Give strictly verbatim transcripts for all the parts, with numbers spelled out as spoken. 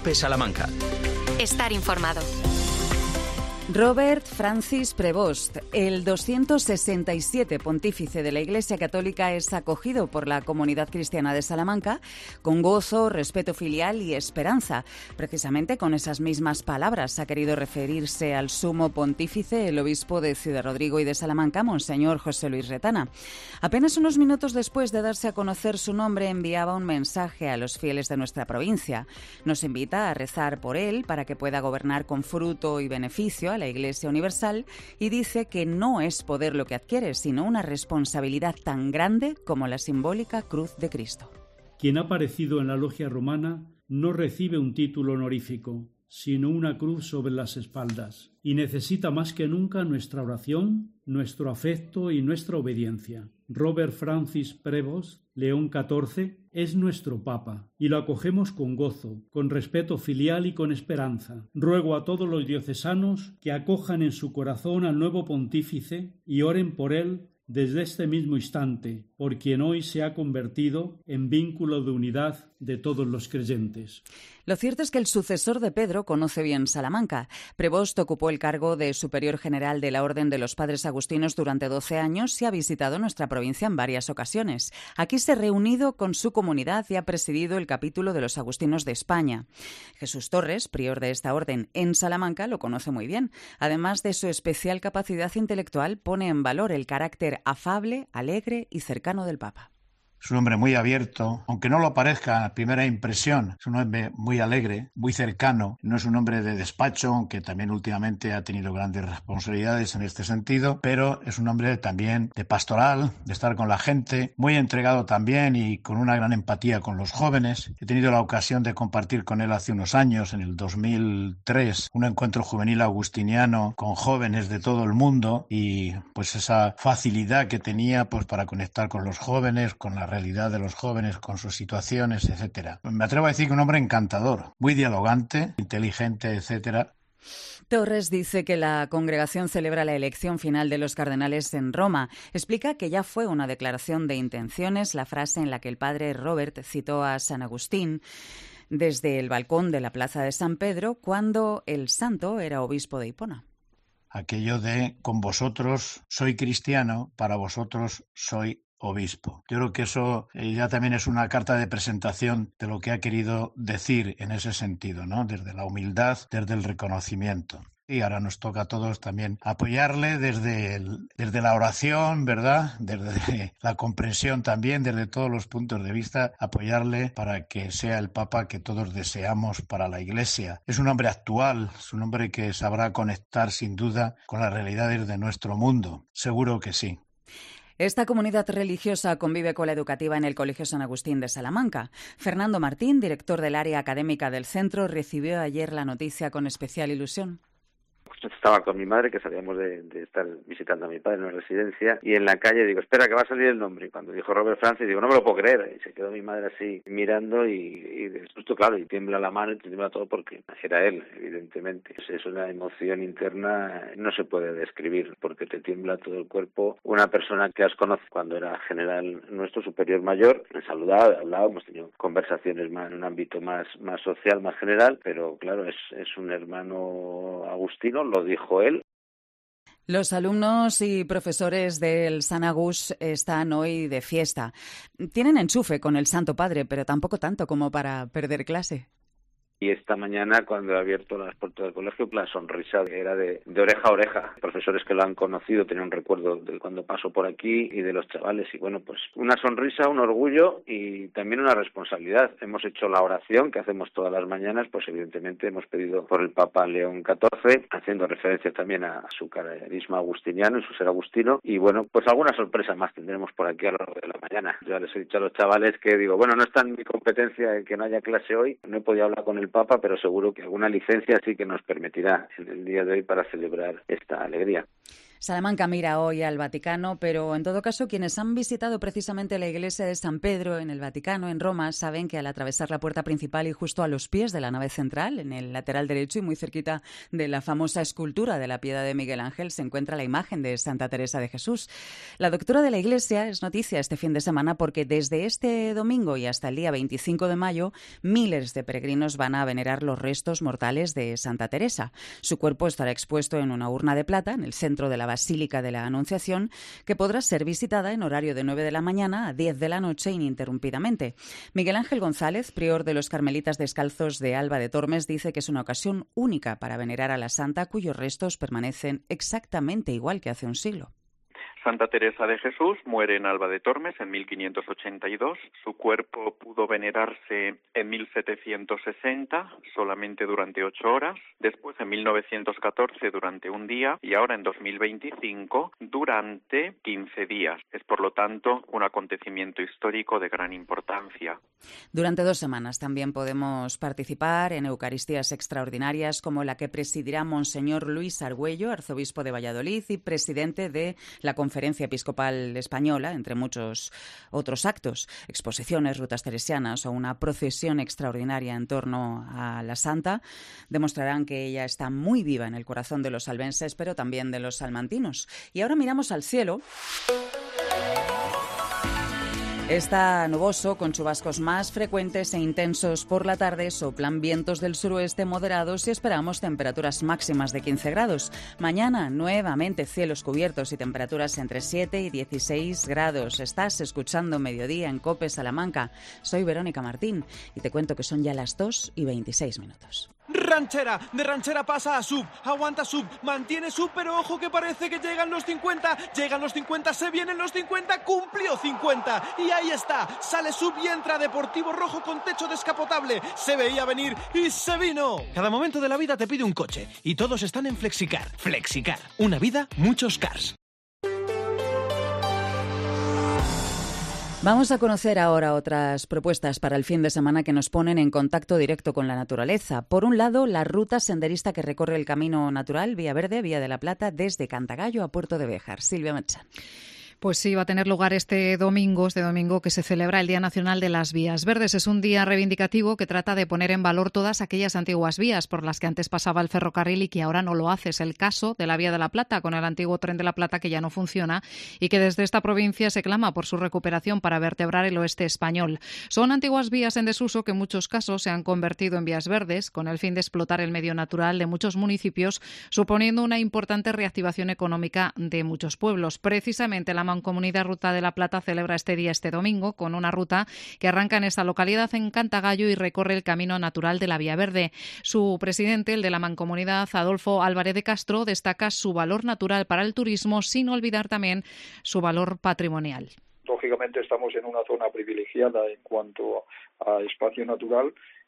COPE Salamanca. Estar informado. Robert Francis Prevost, el doscientos sesenta y siete pontífice de la Iglesia Católica, es acogido por la comunidad cristiana de Salamanca con gozo, respeto filial y esperanza. Precisamente con esas mismas palabras ha querido referirse al sumo pontífice, el obispo de Ciudad Rodrigo y de Salamanca, Monseñor José Luis Retana. Apenas unos minutos después de darse a conocer su nombre, enviaba un mensaje a los fieles de nuestra provincia. Nos invita a rezar por él para que pueda gobernar con fruto y beneficio a la Iglesia Universal, y dice que no es poder lo que adquiere, sino una responsabilidad tan grande como la simbólica cruz de Cristo. Quien ha aparecido en la logia romana no recibe un título honorífico, sino una cruz sobre las espaldas, y necesita más que nunca nuestra oración, nuestro afecto y nuestra obediencia. Robert Francis Prevost, León catorce, es nuestro Papa, y lo acogemos con gozo, con respeto filial y con esperanza. Ruego a todos los diocesanos que acojan en su corazón al nuevo pontífice y oren por él desde este mismo instante, por quien hoy se ha convertido en vínculo de unidad de todos los creyentes. Lo cierto es que el sucesor de Pedro conoce bien Salamanca. Prevost ocupó el cargo de superior general de la Orden de los Padres Agustinos durante doce años y ha visitado nuestra provincia en varias ocasiones. Aquí se ha reunido con su comunidad y ha presidido el capítulo de los Agustinos de España. Jesús Torres, prior de esta orden en Salamanca, lo conoce muy bien. Además de su especial capacidad intelectual, pone en valor el carácter afable, alegre y cercano del Papa. Es un hombre muy abierto, aunque no lo parezca a primera impresión. Es un hombre muy alegre, muy cercano. No es un hombre de despacho, aunque también últimamente ha tenido grandes responsabilidades en este sentido, pero es un hombre también de pastoral, de estar con la gente, muy entregado también y con una gran empatía con los jóvenes. He tenido la ocasión de compartir con él hace unos años, en el dos mil tres, un encuentro juvenil agustiniano con jóvenes de todo el mundo, y pues esa facilidad que tenía pues para conectar con los jóvenes, con la realidad de los jóvenes, con sus situaciones, etcétera. Me atrevo a decir que un hombre encantador, muy dialogante, inteligente, etcétera. Torres dice que la congregación celebra la elección final de los cardenales en Roma. Explica que ya fue una declaración de intenciones la frase en la que el padre Robert citó a San Agustín desde el balcón de la plaza de San Pedro cuando el santo era obispo de Hipona. Aquello de con vosotros soy cristiano, para vosotros soy obispo. Yo creo que eso ya también es una carta de presentación de lo que ha querido decir en ese sentido, ¿no? Desde la humildad, desde el reconocimiento. Y ahora nos toca a todos también apoyarle desde, el, desde la oración, ¿verdad? Desde la comprensión también, desde todos los puntos de vista, apoyarle para que sea el Papa que todos deseamos para la Iglesia. Es un hombre actual, es un hombre que sabrá conectar sin duda con las realidades de nuestro mundo. Seguro que sí. Esta comunidad religiosa convive con la educativa en el Colegio San Agustín de Salamanca. Fernando Martín, director del área académica del centro, recibió ayer la noticia con especial ilusión. Estaba con mi madre, que salíamos de, de estar visitando a mi padre en una residencia, y en la calle digo, espera, que va a salir el nombre. Y cuando dijo Robert Francis, digo, no me lo puedo creer. Y se quedó mi madre así mirando y, y de susto, claro, y tiembla la mano y tiembla todo porque era él, evidentemente. Es una emoción interna, no se puede describir, porque te tiembla todo el cuerpo. Una persona que has conocido cuando era general nuestro superior mayor, he saludado, he hablado, hemos tenido conversaciones más en un ámbito más, más social, más general, pero claro, es, es un hermano agustino, lo dijo él. Los alumnos y profesores del San Agus están hoy de fiesta. Tienen enchufe con el Santo Padre, pero tampoco tanto como para perder clase. Y esta mañana, cuando he abierto las puertas del colegio, la sonrisa era de, de oreja a oreja. Profesores que lo han conocido tenían un recuerdo de cuando pasó por aquí y de los chavales. Y bueno, pues una sonrisa, un orgullo y también una responsabilidad. Hemos hecho la oración que hacemos todas las mañanas, pues evidentemente hemos pedido por el Papa León catorce, haciendo referencia también a su carisma agustiniano, en su ser agustino. Y bueno, pues alguna sorpresa más tendremos por aquí a lo largo de la mañana. Ya les he dicho a los chavales que digo, bueno, no está en mi competencia que no haya clase hoy, no he podido hablar con el Papa, pero seguro que alguna licencia sí que nos permitirá en el día de hoy para celebrar esta alegría. Salamanca mira hoy al Vaticano, pero en todo caso quienes han visitado precisamente la iglesia de San Pedro en el Vaticano, en Roma, saben que al atravesar la puerta principal y justo a los pies de la nave central, en el lateral derecho y muy cerquita de la famosa escultura de la Piedad de Miguel Ángel, se encuentra la imagen de Santa Teresa de Jesús. La doctora de la iglesia es noticia este fin de semana porque desde este domingo y hasta el día veinticinco de mayo, miles de peregrinos van a venerar los restos mortales de Santa Teresa. Su cuerpo estará expuesto en una urna de plata en el centro de la Basílica de la Anunciación, que podrá ser visitada en horario de nueve de la mañana a diez de la noche ininterrumpidamente. Miguel Ángel González, prior de los Carmelitas Descalzos de Alba de Tormes, dice que es una ocasión única para venerar a la santa, cuyos restos permanecen exactamente igual que hace un siglo. Santa Teresa de Jesús muere en Alba de Tormes en mil quinientos ochenta y dos. Su cuerpo pudo venerarse en mil setecientos sesenta, solamente durante ocho horas. Después, en mil novecientos catorce, durante un día. Y ahora, en dos mil veinticinco, durante quince días. Es, por lo tanto, un acontecimiento histórico de gran importancia. Durante dos semanas también podemos participar en Eucaristías extraordinarias como la que presidirá Monseñor Luis Argüello, arzobispo de Valladolid y presidente de la Conferencia Conferencia Episcopal Española, entre muchos otros actos, exposiciones, rutas teresianas o una procesión extraordinaria en torno a la Santa, demostrarán que ella está muy viva en el corazón de los albenses, pero también de los salmantinos. Y ahora miramos al cielo. Está nuboso, con chubascos más frecuentes e intensos por la tarde, soplan vientos del suroeste moderados y esperamos temperaturas máximas de quince grados. Mañana, nuevamente cielos cubiertos y temperaturas entre siete y dieciséis grados. Estás escuchando Mediodía en COPE Salamanca. Soy Verónica Martín y te cuento que son ya las dos y veintiséis minutos. Ranchera, de ranchera pasa a sub, aguanta sub, mantiene sub, pero ojo que parece que llegan los cincuenta, llegan los cincuenta, se vienen los cincuenta, cumplió cincuenta, y ahí está, sale sub y entra Deportivo Rojo con techo descapotable, se veía venir y se vino. Cada momento de la vida te pide un coche, y todos están en Flexicar. Flexicar, una vida, muchos cars. Vamos a conocer ahora otras propuestas para el fin de semana que nos ponen en contacto directo con la naturaleza. Por un lado, la ruta senderista que recorre el camino natural Vía Verde, Vía de la Plata, desde Cantagallo a Puerto de Béjar. Silvia Merchan. Pues sí, va a tener lugar este domingo, este domingo que se celebra el Día Nacional de las Vías Verdes. Es un día reivindicativo que trata de poner en valor todas aquellas antiguas vías por las que antes pasaba el ferrocarril y que ahora no lo hace. Es el caso de la Vía de la Plata, con el antiguo Tren de la Plata que ya no funciona y que desde esta provincia se clama por su recuperación para vertebrar el oeste español. Son antiguas vías en desuso que en muchos casos se han convertido en vías verdes con el fin de explotar el medio natural de muchos municipios, suponiendo una importante reactivación económica de muchos pueblos. Precisamente la Mancomunidad Ruta de la Plata celebra este día, este domingo, con una ruta que arranca en esta localidad, en Cantagallo, y recorre el camino natural de la Vía Verde. Su presidente, el de la Mancomunidad, Adolfo Álvarez de Castro, destaca su valor natural para el turismo, sin olvidar también su valor patrimonial. Lógicamente estamos en una zona privilegiada en cuanto a espacio natural,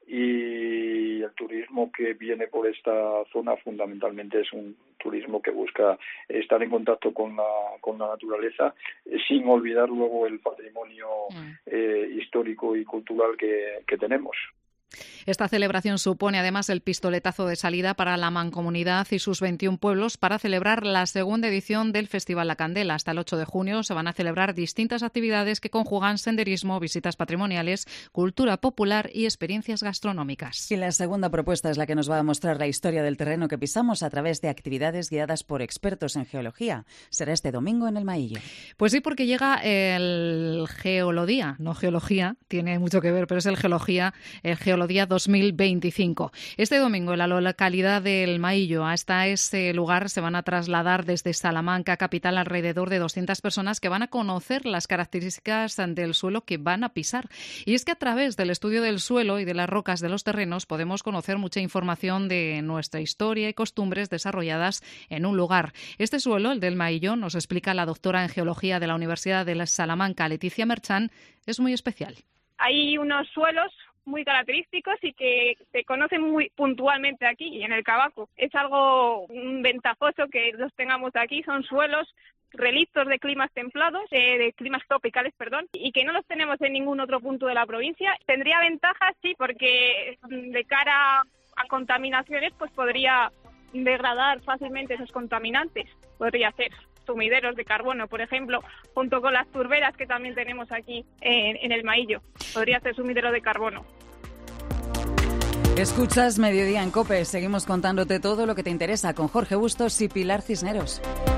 y el turismo que viene por esta zona fundamentalmente es un turismo que busca estar en contacto con la con la naturaleza, eh, sin olvidar luego el patrimonio eh, histórico y cultural que, que tenemos. Esta celebración supone además el pistoletazo de salida para la Mancomunidad y sus veintiún pueblos para celebrar la segunda edición del Festival La Candela. Hasta el ocho de junio se van a celebrar distintas actividades que conjugan senderismo, visitas patrimoniales, cultura popular y experiencias gastronómicas. Y la segunda propuesta es la que nos va a mostrar la historia del terreno que pisamos a través de actividades guiadas por expertos en geología. Será este domingo en El Maillo. Pues sí, porque llega el Geolodía, no geología, tiene mucho que ver, pero es el Geología, el Geolodía dos mil veinticinco. Este domingo en la localidad del Maillo, hasta ese lugar se van a trasladar desde Salamanca, capital, alrededor de doscientas personas que van a conocer las características del suelo que van a pisar. Y es que a través del estudio del suelo y de las rocas de los terrenos podemos conocer mucha información de nuestra historia y costumbres desarrolladas en un lugar. Este suelo, el del Maillo, nos explica la doctora en geología de la Universidad de Salamanca, Leticia Merchan, es muy especial. Hay unos suelos muy característicos y que se conocen muy puntualmente aquí y en el Cabaco. Es algo ventajoso que los tengamos aquí, son suelos relictos de climas templados, eh, de climas tropicales, perdón, y que no los tenemos en ningún otro punto de la provincia. Tendría ventajas, sí, porque de cara a contaminaciones, pues podría degradar fácilmente esos contaminantes. Podría ser sumideros de carbono, por ejemplo, junto con las turberas que también tenemos aquí en, en el Maillo. Podría ser sumidero de carbono. Escuchas Mediodía en COPE. Seguimos contándote todo lo que te interesa con Jorge Bustos y Pilar Cisneros.